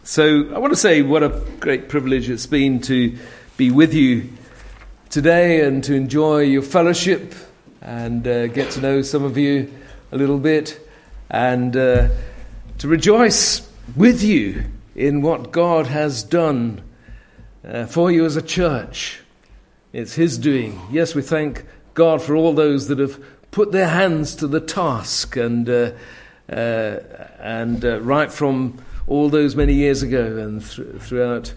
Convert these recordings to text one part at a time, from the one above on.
So I want to say what a great privilege it's been to be with you today and to enjoy your fellowship and get to know some of you a little bit and to rejoice with you in what God has done for you as a church. It's His doing. Yes, we thank God for all those that have put their hands to the task and right from all those many years ago and throughout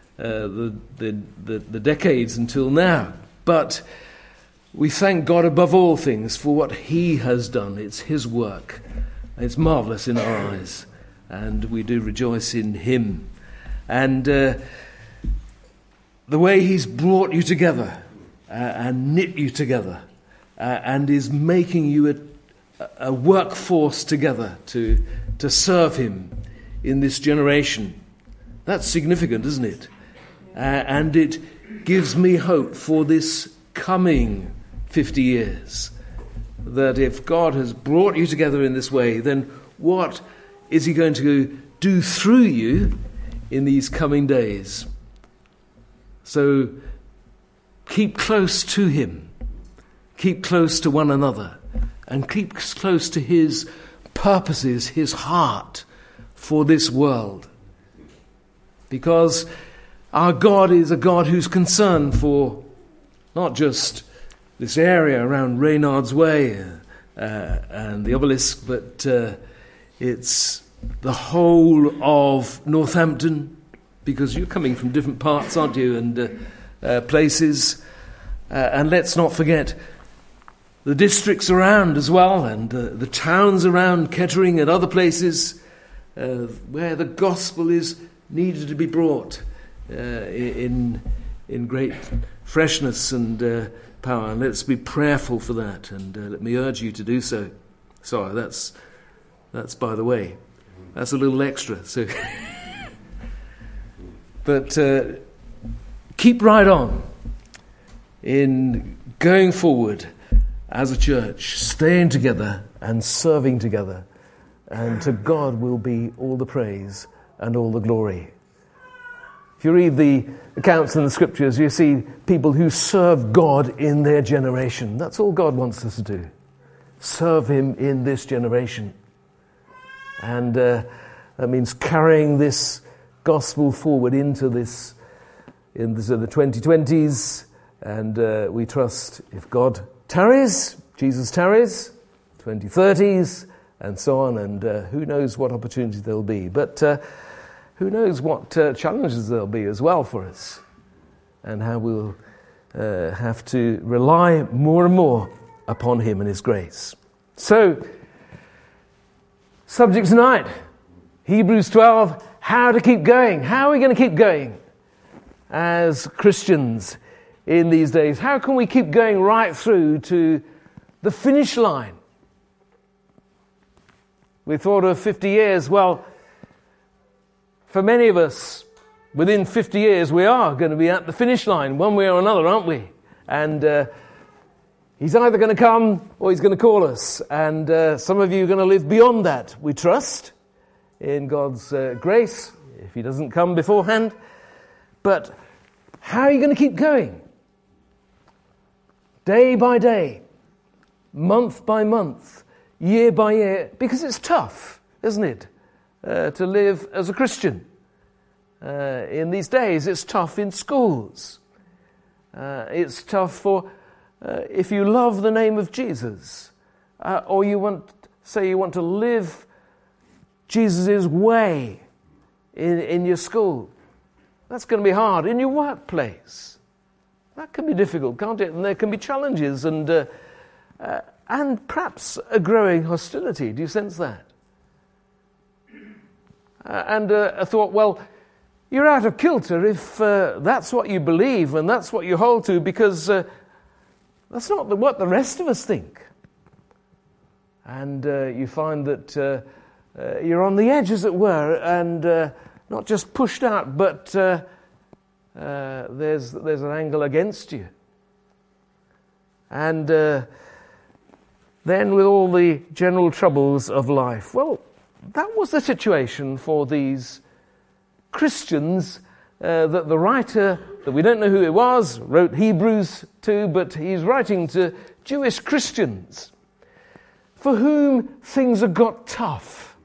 the decades until now. But we thank God above all things for what He has done. It's His work. It's marvellous in our eyes. And we do rejoice in Him. And the way He's brought you together and knit you together and is making you a workforce together to serve Him in this generation. That's significant, isn't it? And it gives me hope for this coming 50 years. That if God has brought you together in this way, then what is He going to do through you in these coming days? So keep close to Him. Keep close to one another. And keep close to His purposes, His heart for this world. Because our God is a God who's concerned for not just this area around Reynard's Way and the obelisk, but it's the whole of Northampton, because you're coming from different parts, aren't you, and places. And let's not forget the districts around as well, and the towns around Kettering and other places where the gospel is needed to be brought in great freshness and power. And let's be prayerful for that, and let me urge you to do so. Sorry, that's by the way. That's a little extra. So, but keep right on in going forward as a church, staying together and serving together. And to God will be all the praise and all the glory. If you read the accounts in the scriptures, you see people who serve God in their generation. That's all God wants us to do. Serve Him in this generation. And that means carrying this gospel forward into the 2020s. And we trust if God tarries, Jesus tarries, 2030s, and so on, and who knows what opportunities there'll be. But who knows what challenges there'll be as well for us, and how we'll have to rely more and more upon Him and His grace. So, subject tonight, Hebrews 12, how to keep going. How are we going to keep going as Christians in these days? How can we keep going right through to the finish line? We thought of 50 years. Well, for many of us, within 50 years, we are going to be at the finish line, one way or another, aren't we? And He's either going to come or He's going to call us. And some of you are going to live beyond that, we trust, in God's grace, if He doesn't come beforehand. But how are you going to keep going? Day by day, month by month, year by year, because it's tough, isn't it, to live as a Christian. In these days, it's tough in schools. It's tough for if you love the name of Jesus, or you want to live Jesus' way in your school. That's going to be hard. In your workplace, that can be difficult, can't it? And there can be challenges and perhaps a growing hostility. Do you sense that? And I thought, well, you're out of kilter if that's what you believe and that's what you hold to, because that's not what the rest of us think. And you find that you're on the edge, as it were, and not just pushed out, but there's an angle against you. And then with all the general troubles of life, well, that was the situation for these Christians that the writer, that we don't know who it was, wrote Hebrews to, but he's writing to Jewish Christians for whom things had got tough.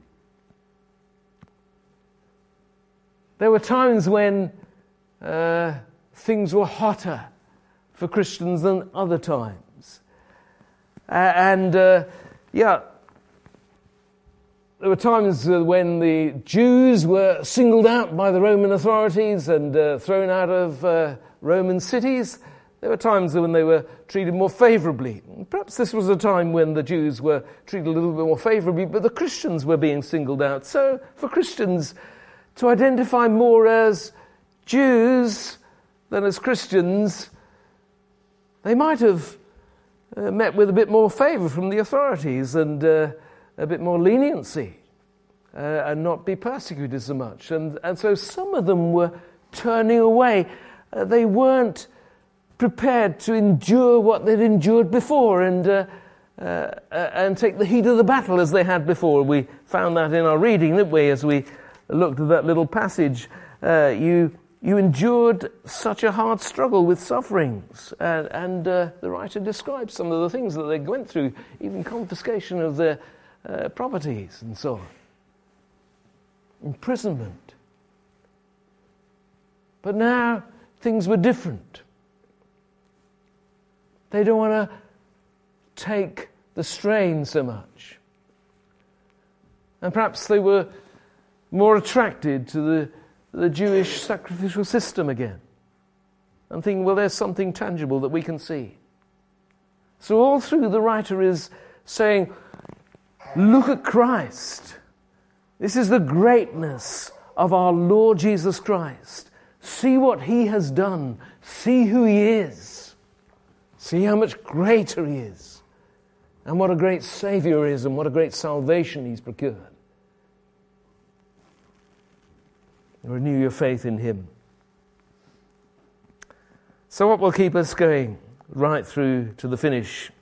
There were times when things were hotter for Christians than other times. There were times when the Jews were singled out by the Roman authorities and thrown out of Roman cities. There were times when they were treated more favorably. Perhaps this was a time when the Jews were treated a little bit more favorably, but the Christians were being singled out. So for Christians to identify more as Jews than as Christians, they might have met with a bit more favor from the authorities and a bit more leniency and not be persecuted so much. And so some of them were turning away. They weren't prepared to endure what they'd endured before and take the heat of the battle as they had before. We found that in our reading, didn't we, as we looked at that little passage. You endured such a hard struggle with sufferings. And the writer describes some of the things that they went through, even confiscation of their properties and so on. Imprisonment. But now things were different. They don't want to take the strain so much. And perhaps they were more attracted to the Jewish sacrificial system again. I'm thinking, well, there's something tangible that we can see. So all through the writer is saying, look at Christ. This is the greatness of our Lord Jesus Christ. See what he has done. See who he is. See how much greater he is. And what a great Savior he is, and what a great salvation he's procured. Renew your faith in him. So what will keep us going right through to the finish?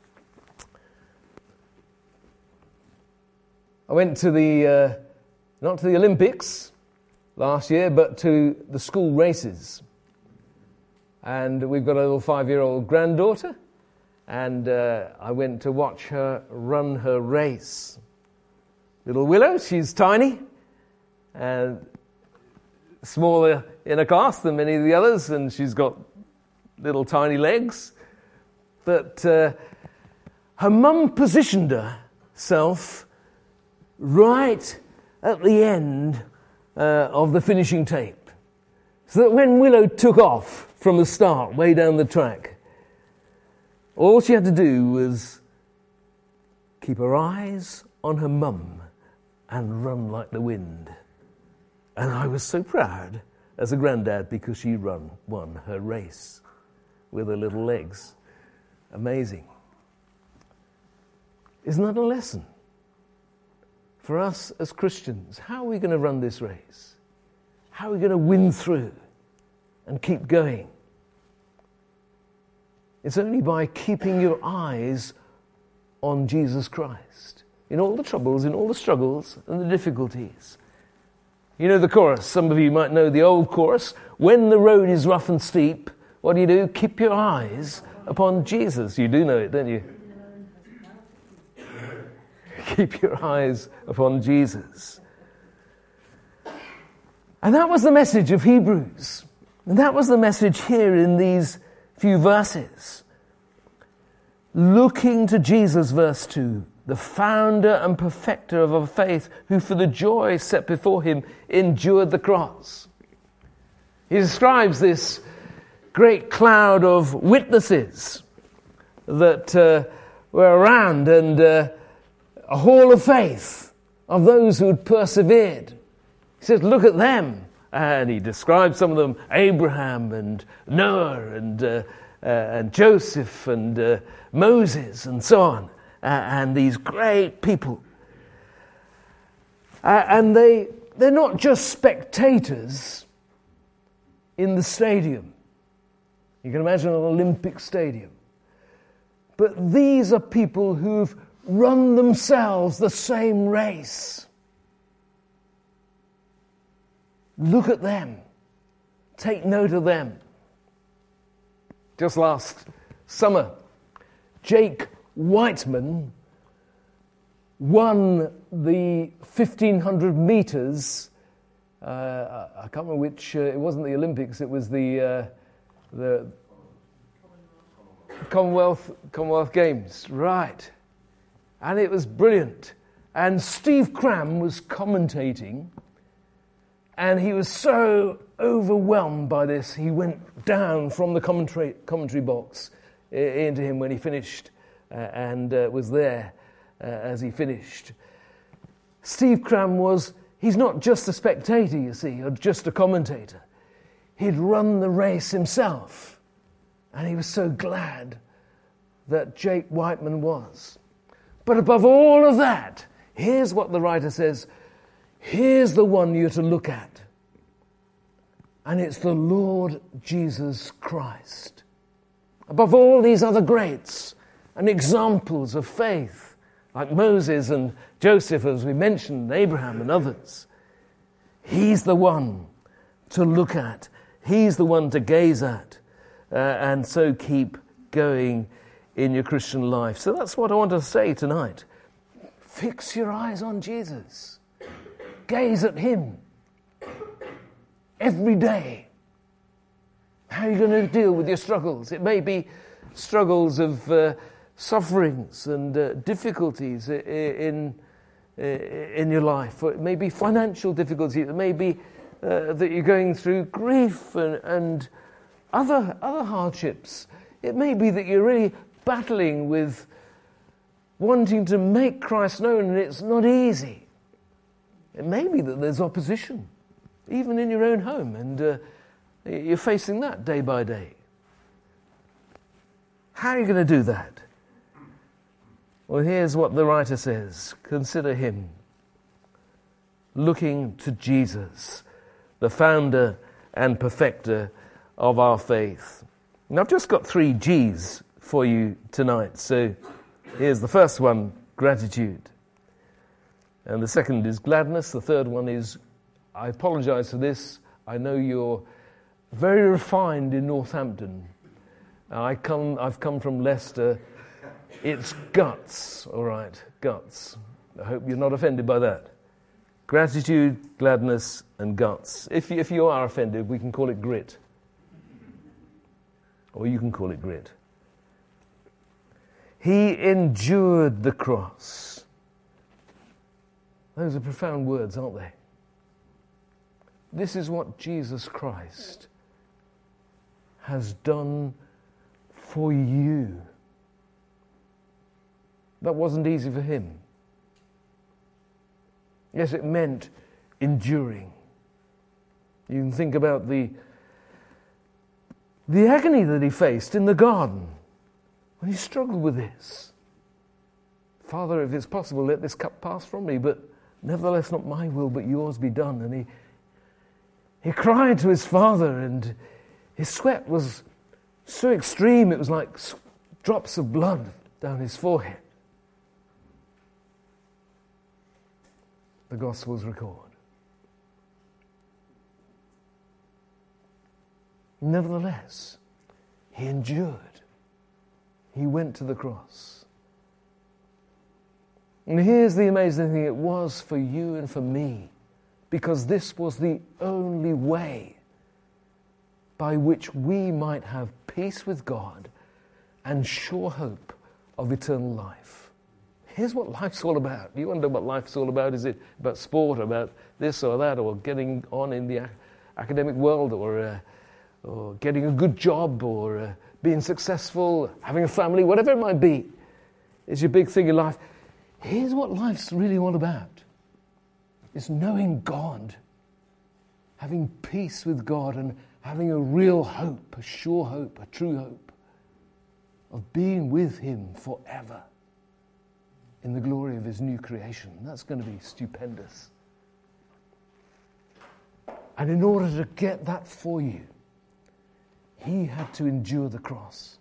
I went to not to the Olympics last year, but to the school races. And we've got a little 5-year-old granddaughter, and I went to watch her run her race. Little Willow, she's tiny, and smaller in a class than many of the others, and she's got little tiny legs. But her mum positioned herself right at the end of the finishing tape, so that when Willow took off from the start, way down the track, all she had to do was keep her eyes on her mum and run like the wind. And I was so proud as a granddad because she won her race with her little legs. Amazing. Isn't that a lesson for us as Christians? How are we going to run this race? How are we going to win through and keep going? It's only by keeping your eyes on Jesus Christ in all the troubles, in all the struggles and the difficulties. You know the chorus. Some of you might know the old chorus. When the road is rough and steep, what do? Keep your eyes upon Jesus. You do know it, don't you? Keep your eyes upon Jesus. And that was the message of Hebrews. And that was the message here in these few verses. Looking to Jesus, verse 2, the founder and perfecter of our faith, who for the joy set before him endured the cross. He describes this great cloud of witnesses that were around, and a hall of faith of those who had persevered. He says, look at them. And he describes some of them, Abraham and Noah and Joseph and Moses and so on. And these great people. And they're not just spectators in the stadium. You can imagine an Olympic stadium. But these are people who've run themselves the same race. Look at them. Take note of them. Just last summer, Jake Whiteman won the 1,500 meters. I can't remember which. It wasn't the Olympics. It was the Commonwealth Games, right? And it was brilliant. And Steve Cram was commentating, and he was so overwhelmed by this, he went down from the commentary box into him when he finished, and was there as he finished. Steve Cram he's not just a spectator, you see, or just a commentator. He'd run the race himself, and he was so glad that Jake Whiteman was. But above all of that, here's what the writer says, here's the one you're to look at. And it's the Lord Jesus Christ. Above all these other greats and examples of faith, like Moses and Joseph, as we mentioned, and Abraham and others, he's the one to look at. He's the one to gaze at. And so keep going in your Christian life. So that's what I want to say tonight. Fix your eyes on Jesus. Gaze at him every day. How are you going to deal with your struggles? It may be struggles of sufferings and difficulties in your life. Or it may be financial difficulties. It may be that you're going through grief and other hardships. It may be that you're really battling with wanting to make Christ known, and it's not easy. It may be that there's opposition, even in your own home, and you're facing that day by day. How are you going to do that? Well, here's what the writer says. Consider him. Looking to Jesus, the founder and perfecter of our faith. And I've just got 3 G's for you tonight. So here's the first one, gratitude. And the second is gladness. The third one is, I apologize for this, I know you're very refined in Northampton. I've come from Leicester. It's guts, all right, guts. I hope you're not offended by that. Gratitude, gladness, and guts. If you are offended, we can call it grit. Or you can call it grit. He endured the cross. Those are profound words, aren't they? This is what Jesus Christ has done for you. That wasn't easy for him. Yes, it meant enduring. You can think about the agony that he faced in the garden when he struggled with this. Father, if it's possible, let this cup pass from me, but nevertheless not my will, but yours be done. And he cried to his Father, and his sweat was so extreme, it was like drops of blood down his forehead. The Gospels record. Nevertheless, he endured. He went to the cross. And here's the amazing thing, it was for you and for me, because this was the only way by which we might have peace with God and sure hope of eternal life. Here's what life's all about. You wonder what life's all about. Is it about sport, about this or that, or getting on in the academic world, or getting a good job, or being successful, having a family, whatever it might be? Is your big thing in life. Here's what life's really all about. It's knowing God, having peace with God, and having a real hope, a sure hope, a true hope of being with him forever in the glory of his new creation. That's going to be stupendous. And in order to get that for you, he had to endure the cross.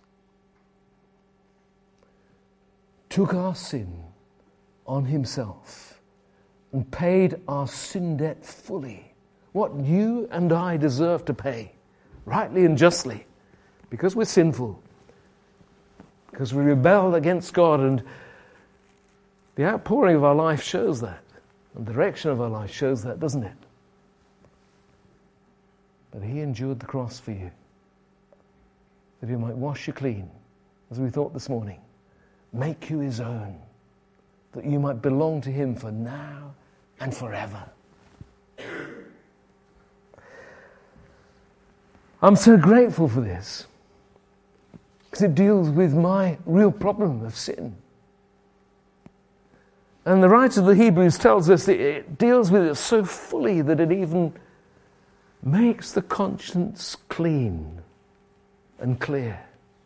Took our sin on himself and paid our sin debt fully what you and I deserve to pay, rightly and justly, because we're sinful, because we rebelled against God, and the outpouring of our life shows that, and the direction of our life shows that, doesn't it? But he endured the cross for you, that he might wash you clean, as we thought this morning, make you his own, that you might belong to him for now and forever. I'm so grateful for this, because it deals with my real problem of sin. And the writer of the Hebrews tells us that it deals with it so fully that it even makes the conscience clean and clear.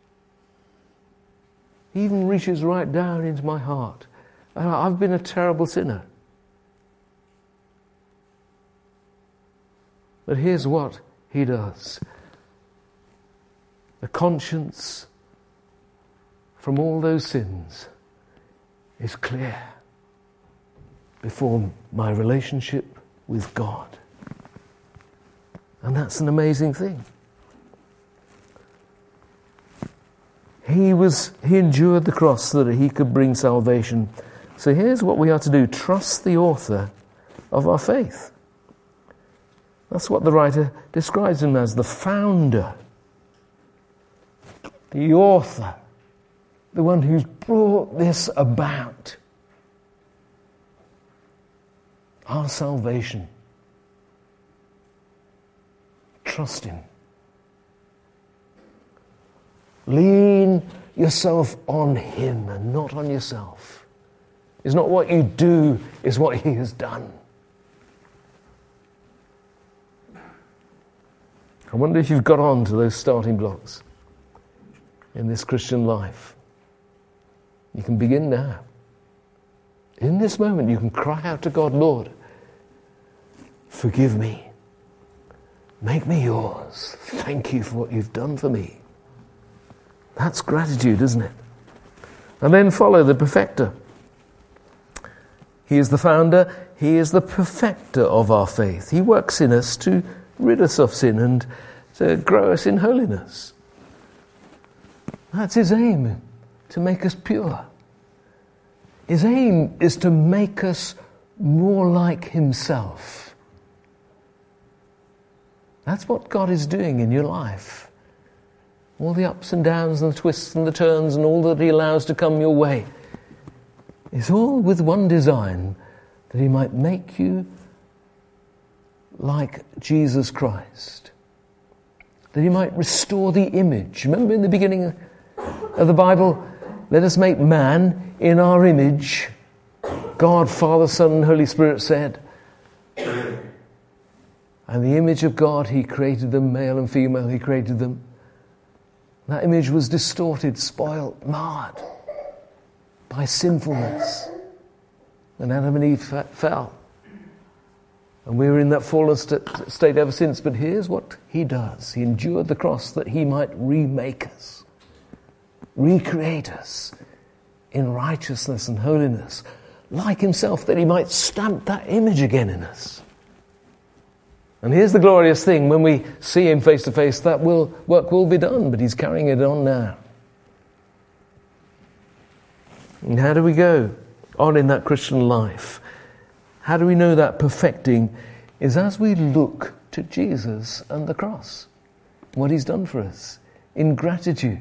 It even reaches right down into my heart. I've been a terrible sinner. But here's what he does. The conscience from all those sins is clear before my relationship with God. And that's an amazing thing. He endured the cross so that he could bring salvation. So here's what we are to do. Trust the author of our faith. That's what the writer describes him as, the founder, the author, the one who's brought this about. Our salvation. Trust him. Lean yourself on him and not on yourself. It's not what you do, it's what he has done. I wonder if you've got on to those starting blocks in this Christian life. You can begin now. In this moment, you can cry out to God, Lord, forgive me. Make me yours. Thank you for what you've done for me. That's gratitude, isn't it? And then follow the perfecter. He is the founder. He is the perfecter of our faith. He works in us to rid us of sin and to grow us in holiness. That's his aim, to make us pure. His aim is to make us more like himself. That's what God is doing in your life. All the ups and downs and the twists and the turns and all that he allows to come your way. It's all with one design, that he might make you like Jesus Christ. That he might restore the image. Remember in the beginning of the Bible, let us make man in our image. God, Father, Son, and Holy Spirit said. And the image of God, he created them, male and female, he created them. That image was distorted, spoiled, marred by sinfulness. And Adam and Eve fell. And we were in that fallen state ever since. But here's what he does. He endured the cross that he might remake us, recreate us in righteousness and holiness, like himself, that he might stamp that image again in us. And here's the glorious thing, when we see him face to face, that work will be done, but he's carrying it on now. And how do we go on in that Christian life? How do we know that perfecting is as we look to Jesus and the cross, what he's done for us, in gratitude.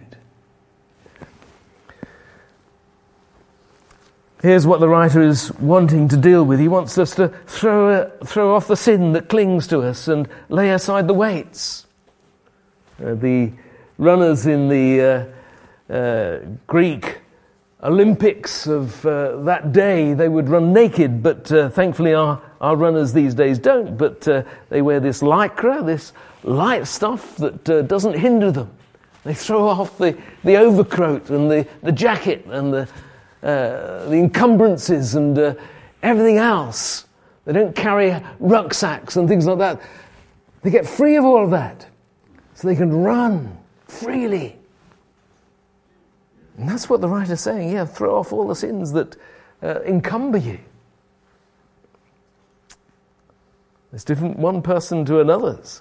Here's what the writer is wanting to deal with. He wants us to throw off the sin that clings to us and lay aside the weights. The runners in the Greek Olympics of that day, they would run naked, but thankfully our runners these days don't. But they wear this lycra, this light stuff that doesn't hinder them. They throw off the overcoat and the jacket and the encumbrances and everything else. They don't carry rucksacks and things like that. They get free of all of that so they can run freely. And that's what the writer's saying. Yeah, throw off all the sins that encumber you. It's different one person to another's.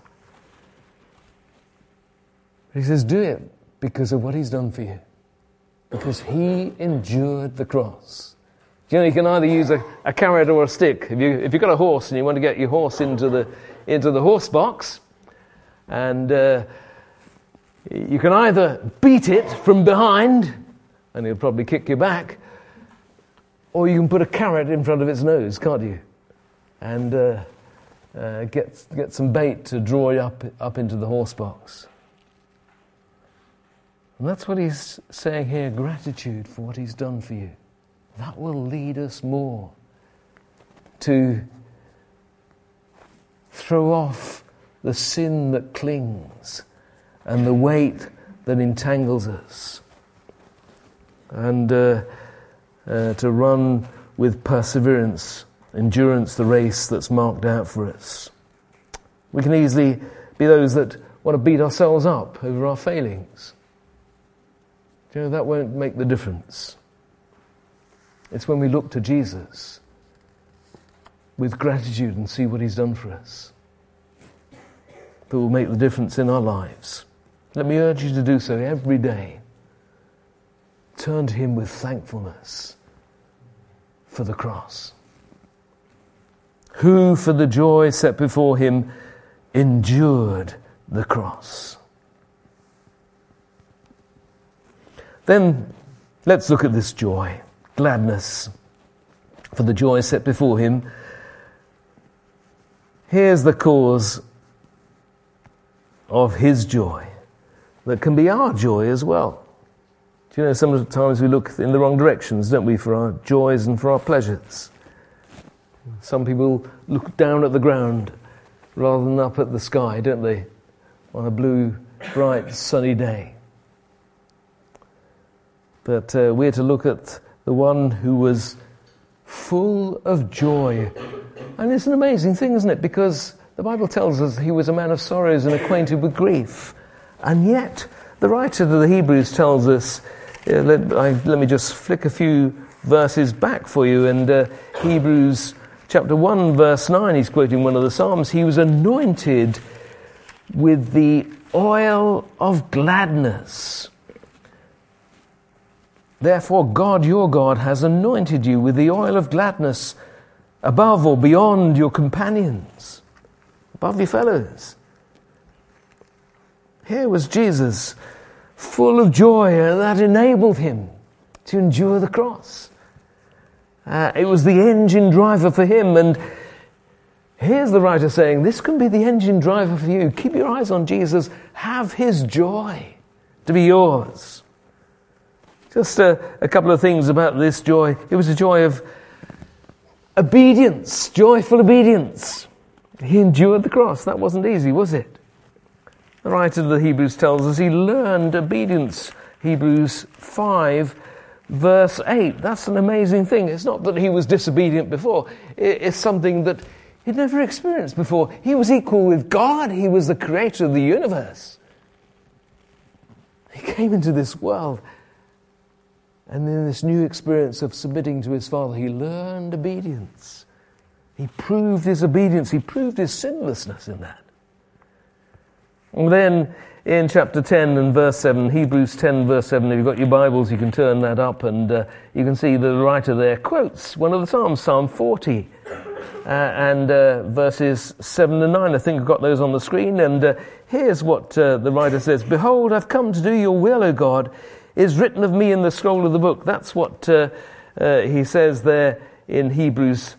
He says, do it because of what he's done for you. Because he endured the cross. You know, you can either use a carrot or a stick. If you've got a horse and you want to get your horse into the horse box, and you can either beat it from behind, and he'll probably kick you back, or you can put a carrot in front of its nose, can't you? And get some bait to draw you up into the horse box. And that's what he's saying here, gratitude for what he's done for you. That will lead us more to throw off the sin that clings and the weight that entangles us, and to run with perseverance, endurance, the race that's marked out for us. We can easily be those that want to beat ourselves up over our failings. You know, that won't make the difference. It's when we look to Jesus with gratitude and see what he's done for us that will make the difference in our lives. Let me urge you to do so every day. Turn to him with thankfulness for the cross. Who, for the joy set before him, endured the cross. Then let's look at this joy, gladness, for the joy set before him. Here's the cause of his joy that can be our joy as well. Do you know, sometimes we look in the wrong directions, don't we, for our joys and for our pleasures. Some people look down at the ground rather than up at the sky, don't they, on a blue, bright, sunny day. But we're to look at the one who was full of joy. And it's an amazing thing, isn't it? Because the Bible tells us he was a man of sorrows and acquainted with grief. And yet, the writer of the Hebrews tells us, let me just flick a few verses back for you. And Hebrews chapter 1, verse 9, he's quoting one of the Psalms. He was anointed with the oil of gladness. Therefore, God, your God, has anointed you with the oil of gladness above or beyond your companions, above your fellows. Here was Jesus, full of joy, and that enabled him to endure the cross. It was the engine driver for him, and here's the writer saying, this can be the engine driver for you. Keep your eyes on Jesus. Have his joy to be yours. Just a couple of things about this joy. It was a joy of obedience, joyful obedience. He endured the cross. That wasn't easy, was it? The writer of the Hebrews tells us he learned obedience. Hebrews 5, verse 8. That's an amazing thing. It's not that he was disobedient before. It's something that he'd never experienced before. He was equal with God. He was the creator of the universe. He came into this world. And in this new experience of submitting to his Father, he learned obedience. He proved his obedience. He proved his sinlessness in that. And then in chapter 10 and verse 7, Hebrews 10 verse 7, if you've got your Bibles, you can turn that up, and you can see the writer there quotes one of the Psalms, Psalm 40, and verses 7 and 9. I think I've got those on the screen. And here's what the writer says. Behold, I've come to do your will, O God, is written of me in the scroll of the book. That's what he says there in Hebrews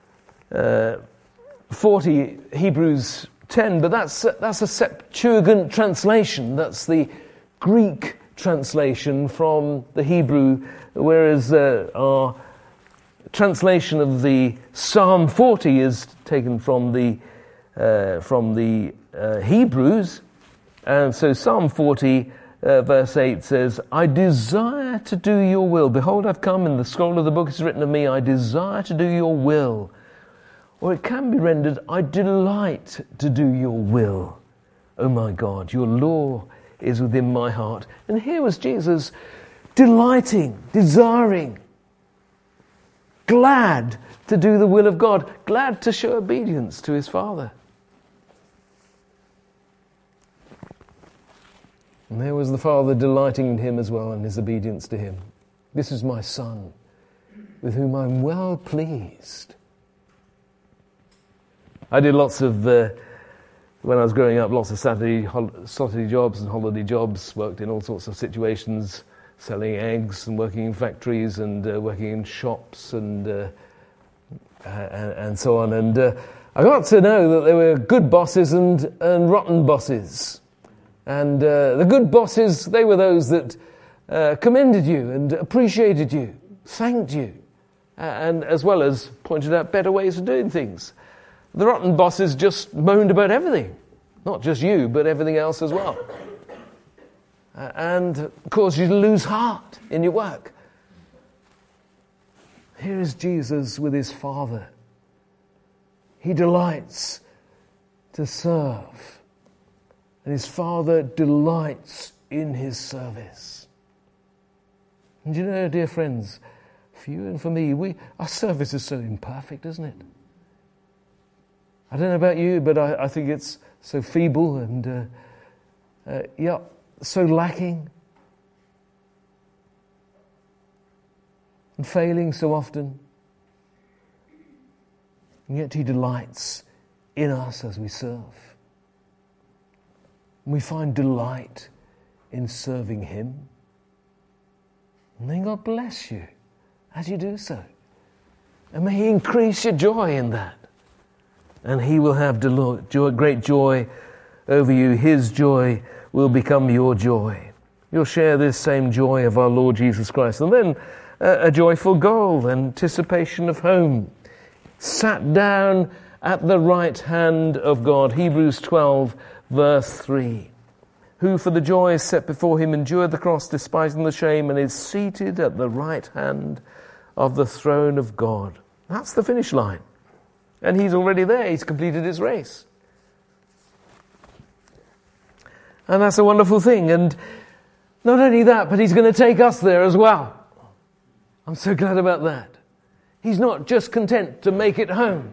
40, Hebrews 10. But that's a Septuagint translation. That's the Greek translation from the Hebrew, whereas our translation of the Psalm 40 is taken from the Hebrews. And so Psalm 40 verse 8 says, I desire to do your will. Behold, I've come, in the scroll of the book is written of me, I desire to do your will. Or it can be rendered, I delight to do your will. Oh my God, your law is within my heart. And here was Jesus delighting, desiring glad to do the will of God, glad to show obedience to his Father. And there was the Father delighting in him as well, and his obedience to him. This is my Son, with whom I'm well pleased. I did lots of, when I was growing up, lots of Saturday jobs and holiday jobs, worked in all sorts of situations, selling eggs and working in factories and working in shops and so on. And I got to know that there were good bosses and rotten bosses. And the good bosses, they were those that commended you and appreciated you, thanked you, and as well as pointed out better ways of doing things. The rotten bosses just moaned about everything, not just you, but everything else as well. And caused you to lose heart in your work. Here is Jesus with his Father. He delights to serve. And his Father delights in his service. And you know, dear friends, for you and for me, our service is so imperfect, isn't it? I don't know about you, but I think it's so feeble and, so lacking. And failing so often. And yet he delights in us as we serve. And we find delight in serving him. And may God bless you as you do so. And may he increase your joy in that. And he will have great joy over you. His joy will become your joy. You'll share this same joy of our Lord Jesus Christ. And then a joyful goal, anticipation of home. Sat down at the right hand of God. Hebrews 12, verse 3. Who for the joy set before him endured the cross, despising the shame, and is seated at the right hand of the throne of God. That's the finish line. And he's already there. He's completed his race. And that's a wonderful thing. And not only that, but he's going to take us there as well. I'm so glad about that. He's not just content to make it home.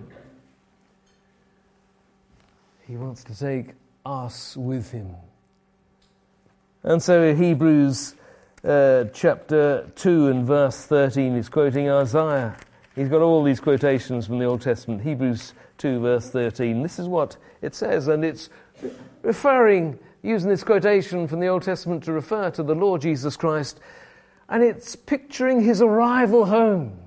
He wants to take us with him. And so Hebrews chapter 2 and verse 13 is quoting Isaiah. He's got all these quotations from the Old Testament. Hebrews 2 verse 13. This is what it says, and it's using this quotation from the Old Testament to refer to the Lord Jesus Christ, and it's picturing his arrival home.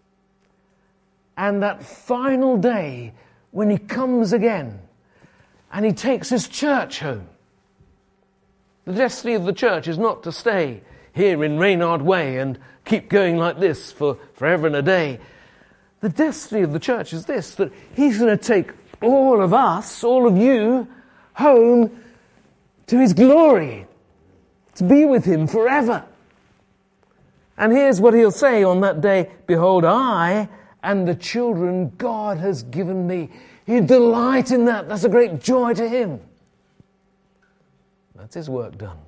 And that final day when he comes again and he takes his church home. The destiny of the church is not to stay here in Reynard Way and keep going like this for forever and a day. The destiny of the church is this, that he's going to take all of us, all of you, home to his glory, to be with him forever. And here's what he'll say on that day, behold, I and the children God has given me. He'd delight in that. That's a great joy to him. That's his work done.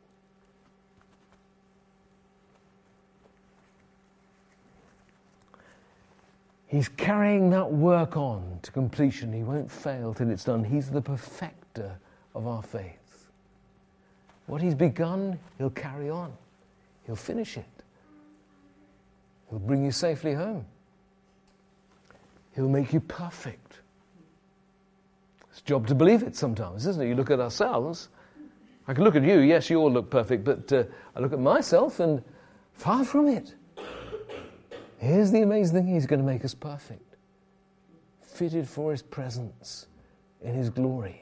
He's carrying that work on to completion. He won't fail till it's done. He's the perfecter of our faith. What he's begun, he'll carry on. He'll finish it. He'll bring you safely home. He'll make you perfect. It's a job to believe it sometimes, isn't it? You look at ourselves. I can look at you. Yes, you all look perfect. But I look at myself and far from it. Here's the amazing thing. He's going to make us perfect. Fitted for his presence in his glory.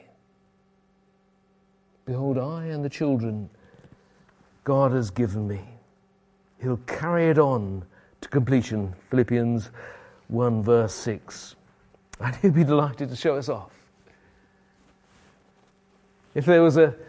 Behold, I and the children God has given me. He'll carry it on to completion. Philippians 1 verse 6. And he'll be delighted to show us off. If there was a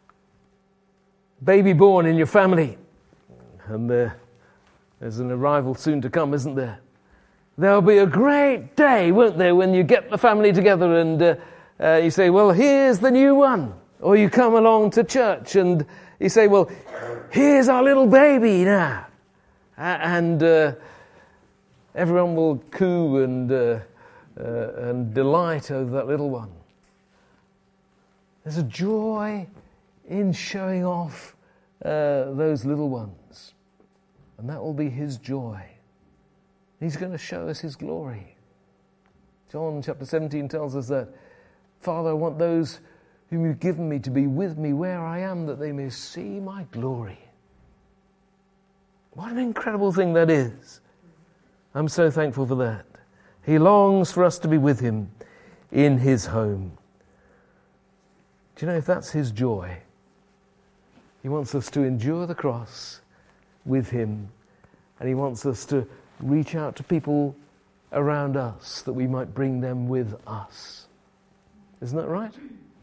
baby born in your family, and there's an arrival soon to come, isn't there? There'll be a great day, won't there, when you get the family together and you say, well, here's the new one. Or you come along to church and you say, well, here's our little baby now. And Everyone will coo and delight over that little one. There's a joy in showing off those little ones. And that will be his joy. He's going to show us his glory. John chapter 17 tells us that, Father, I want those whom you've given me to be with me where I am, that they may see my glory. What an incredible thing that is. I'm so thankful for that. He longs for us to be with him in his home. Do you know, if that's his joy, he wants us to endure the cross with him, and he wants us to reach out to people around us that we might bring them with us. Isn't that right?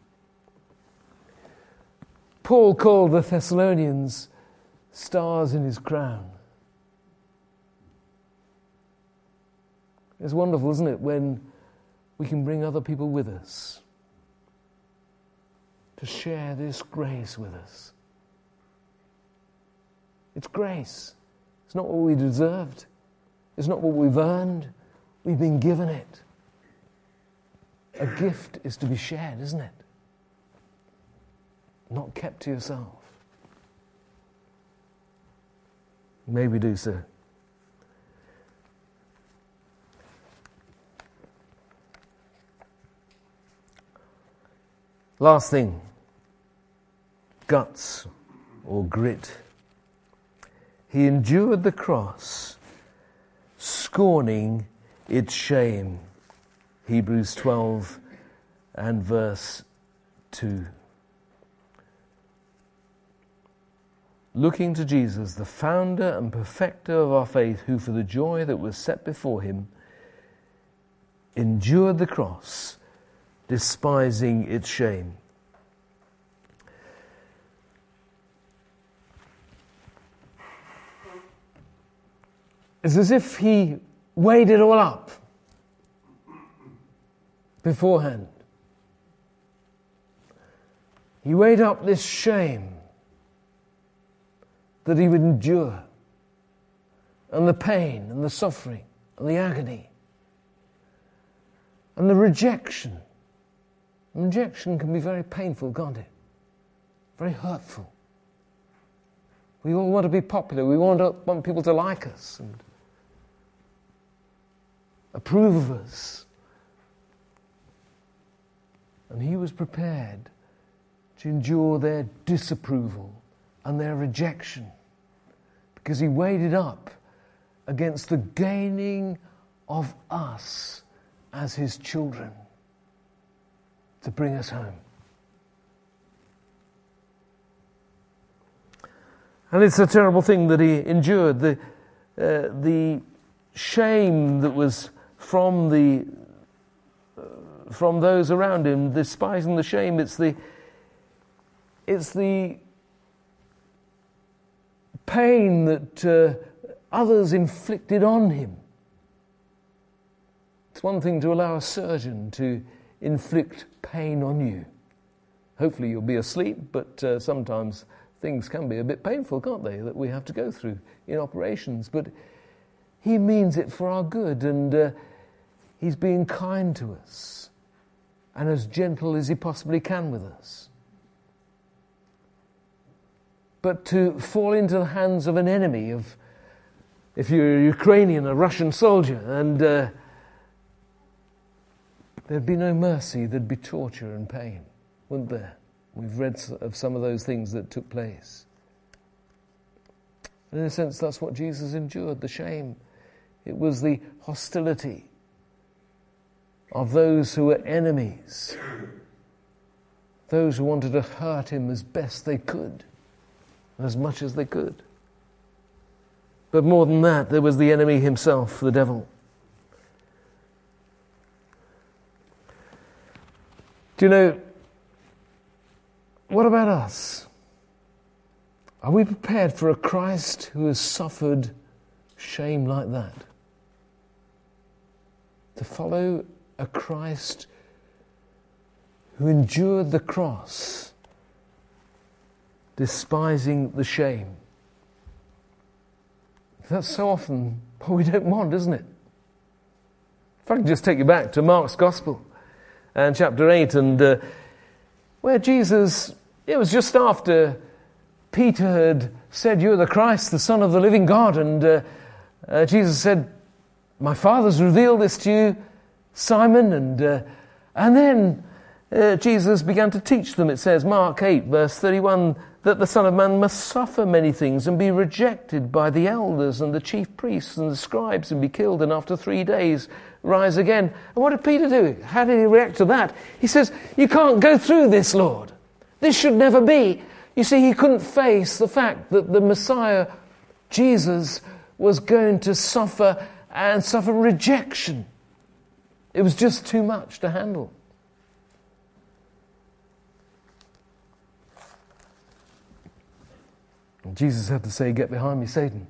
Paul called the Thessalonians stars in his crown. It's wonderful, isn't it, when we can bring other people with us to share this grace with us. It's grace. It's not what we deserved. It's not what we've earned. We've been given it. A gift is to be shared, isn't it? Not kept to yourself. May we do so. Last thing, guts or grit. He endured the cross, scorning its shame. Hebrews 12 and verse 2. Looking to Jesus, the founder and perfecter of our faith, who for the joy that was set before him endured the cross, despising its shame. It's as if he weighed it all up beforehand. He weighed up this shame that he would endure, and the pain and the suffering and the agony and the rejection. Rejection can be very painful, can't it? Very hurtful. We all want to be popular. We want people to like us and approve of us. And he was prepared to endure their disapproval and their rejection, because he weighed it up against the gaining of us as his children to bring us home. And it's a terrible thing that he endured. The shame that was from those around him, despising the shame. It's the pain that others inflicted on him. It's one thing to allow a surgeon to inflict pain on you. Hopefully you'll be asleep, but sometimes things can be a bit painful, can't they, that we have to go through in operations. But he means it for our good, and he's being kind to us and as gentle as he possibly can with us. But to fall into the hands of an enemy, if you're a Ukrainian, a Russian soldier, and there'd be no mercy, there'd be torture and pain, wouldn't there? We've read of some of those things that took place. And in a sense, that's what Jesus endured, the shame. It was the hostility of those who were enemies, those who wanted to hurt him as best they could, as much as they could. But more than that, there was the enemy himself, the devil. Do you know, what about us? Are we prepared for a Christ who has suffered shame like that? To follow a Christ who endured the cross, despising the shame. That's so often what we don't want, isn't it? If I can just take you back to Mark's Gospel and chapter 8, and where Jesus, it was just after Peter had said, "You're the Christ, the Son of the living God," and Jesus said, "My Father's revealed this to you, Simon," and then Jesus began to teach them. It says, Mark 8, verse 31, that the Son of Man must suffer many things and be rejected by the elders and the chief priests and the scribes and be killed, and after 3 days rise again. And what did Peter do? How did he react to that? He says, "You can't go through this, Lord. This should never be." You see, he couldn't face the fact that the Messiah, Jesus, was going to suffer and suffer rejection. It was just too much to handle. And Jesus had to say, "Get behind me, Satan."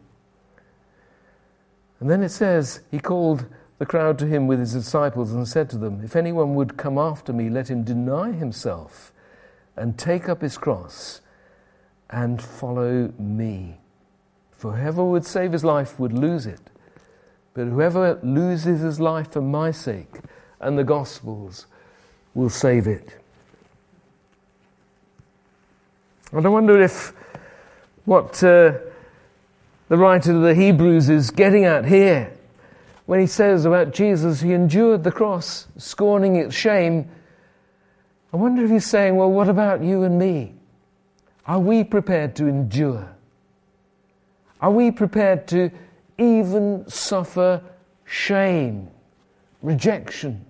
And then it says, he called the crowd to him with his disciples and said to them, "If anyone would come after me, let him deny himself and take up his cross and follow me. For whoever would save his life would lose it. But whoever loses his life for my sake and the gospel's will save it." And I wonder if what the writer of the Hebrews is getting at here, when he says about Jesus, he endured the cross, scorning its shame. I wonder if he's saying, well, what about you and me? Are we prepared to endure? Are we prepared to even suffer shame, rejection?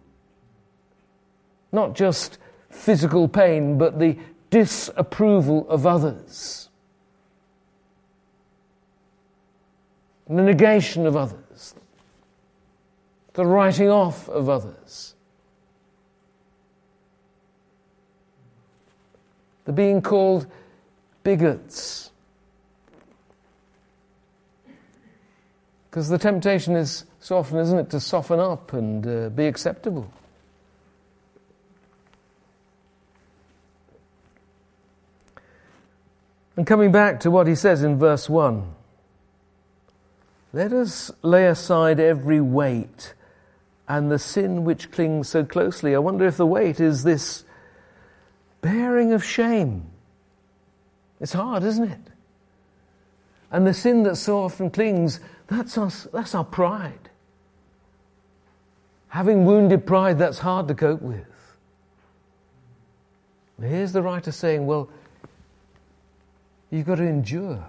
Not just physical pain, but the disapproval of others, the negation of others, the writing off of others, the being called bigots. Because the temptation is so often, isn't it, to soften up and be acceptable. And coming back to what he says in verse 1, let us lay aside every weight and the sin which clings so closely. I wonder if the weight is this bearing of shame. It's hard, isn't it? And the sin that so often clings, that's us, that's our pride. Having wounded pride, that's hard to cope with. But here's the writer saying, well, you've got to endure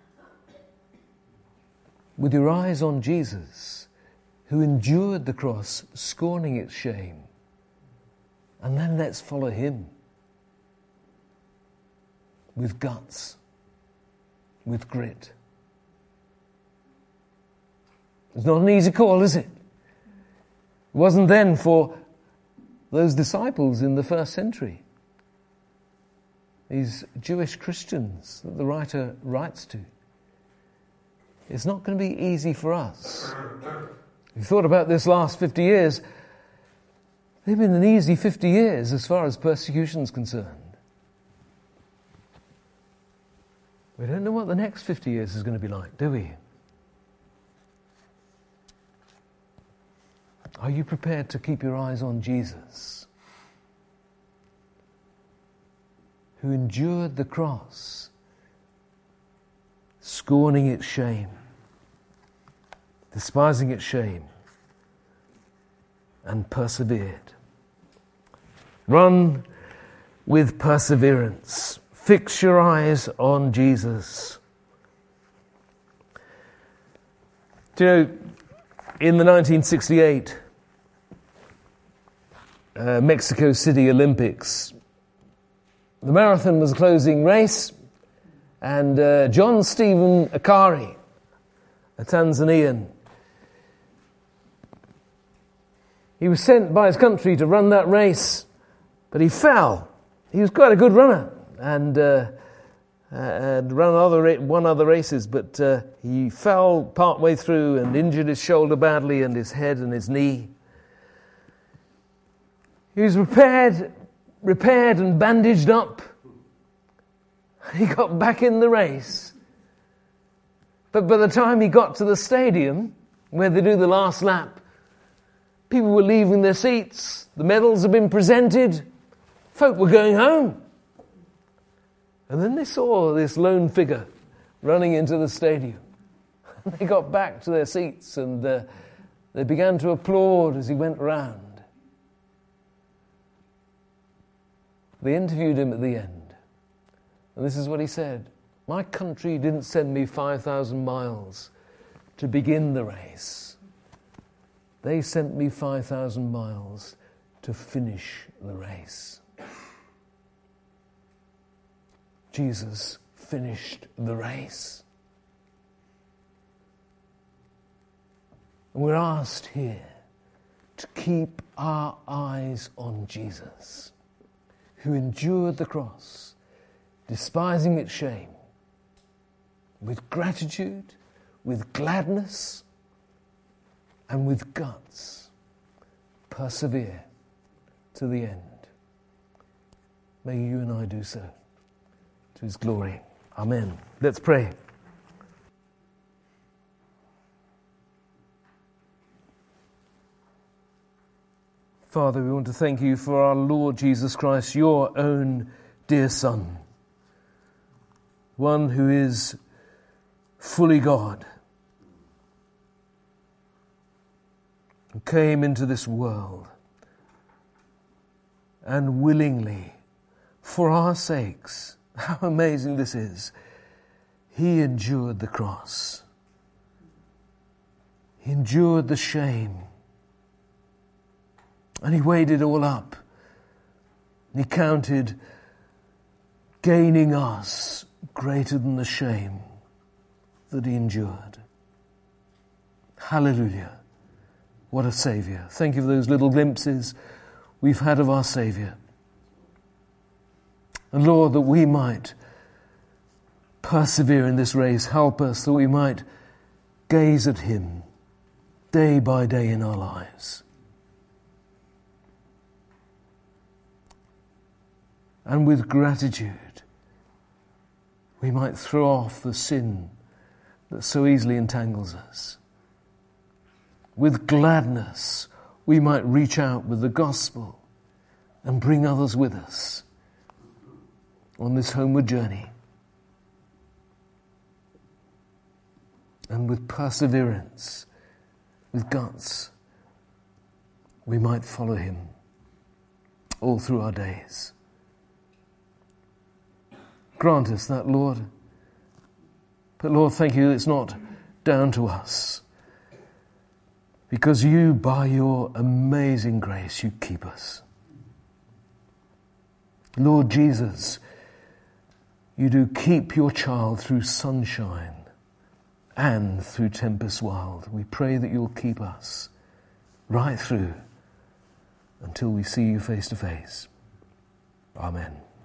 with your eyes on Jesus, who endured the cross, scorning its shame. And then let's follow him with guts, with grit. It's not an easy call, is it? It wasn't then for those disciples in the first century, these Jewish Christians that the writer writes to. It's not going to be easy for us. If you thought about this last 50 years, they've been an easy 50 years as far as persecution is concerned. We don't know what the next 50 years is going to be like, do we? Are you prepared to keep your eyes on Jesus, who endured the cross, scorning its shame, despising its shame, and persevered? Run with perseverance. Fix your eyes on Jesus. Do you know, in the 1968 Mexico City Olympics, the marathon was a closing race, and John Stephen Akari, a Tanzanian, he was sent by his country to run that race, but he fell. He was quite a good runner and had run one other races, but he fell partway through and injured his shoulder badly and his head and his knee. He was repaired and bandaged up. He got back in the race. But by the time he got to the stadium, where they do the last lap, People were leaving their seats. The medals had been presented. Folk were going home. And then they saw this lone figure running into the stadium. They got back to their seats and they began to applaud as he went round. They interviewed him at the end. And this is what he said. My country didn't send me 5,000 miles to begin the race. They sent me 5,000 miles to finish the race. Jesus finished the race. And we're asked here to keep our eyes on Jesus, who endured the cross, despising its shame, with gratitude, with gladness, and with guts, persevere to the end. May you and I do so, to his glory. Amen. Let's pray. Father, we want to thank you for our Lord Jesus Christ, your own dear Son, one who is fully God, who came into this world and willingly, for our sakes, how amazing this is, he endured the cross. He endured the shame. And he weighed it all up. He counted gaining us greater than the shame that he endured. Hallelujah. What a Saviour. Thank you for those little glimpses we've had of our Saviour. And Lord, that we might persevere in this race. Help us that we might gaze at him day by day in our lives. And with gratitude, we might throw off the sin that so easily entangles us. With gladness, we might reach out with the gospel and bring others with us on this homeward journey. And with perseverance, with guts, we might follow him all through our days. Grant us that, Lord. But Lord, thank you that it's not down to us. Because you, by your amazing grace, you keep us. Lord Jesus, you do keep your child through sunshine and through tempest wild. We pray that you'll keep us right through until we see you face to face. Amen.